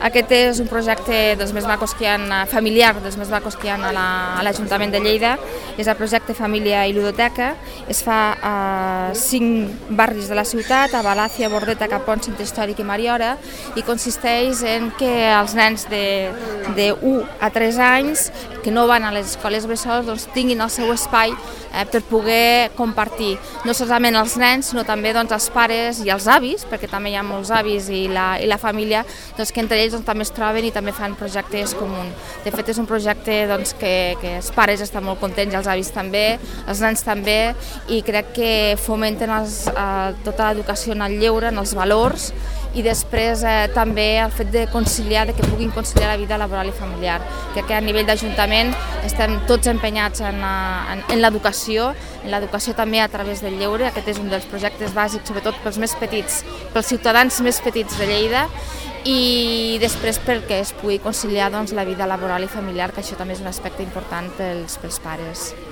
Aquest és un projecte dels més macos que hi ha, familiar, dels més macos que hi ha a l'Ajuntament de Lleida. És el projecte Família i Ludoteca. Es fa a 5 barris de la ciutat, a Balàcia, Bordeta, Capon, Centre Històric i Mariora, i consisteix en que els nens de 1 a 3 anys que no van a les escoles bressol tinguin el seu espai per poder compartir, no solament els nens, sinó també els pares i els avis, perquè també hi ha molts avis i la família, que entre ells també es troben i també fan projectes comuns. De fet, és un projecte que els pares estan molt contents i els avis també, els nens també, i crec que fomenten tota l'educació en el lleure, en els valors, i després també el fet de conciliar, que puguin conciliar la vida laboral i familiar. Crec que a nivell d'Ajuntament estem tots empenyats en l'educació també a través del lleure. Aquest és un dels projectes bàsics, sobretot pels més petits, pels ciutadans més petits de Lleida, i després perquè es pugui conciliar la vida laboral i familiar, que això també és un aspecte important pels pares.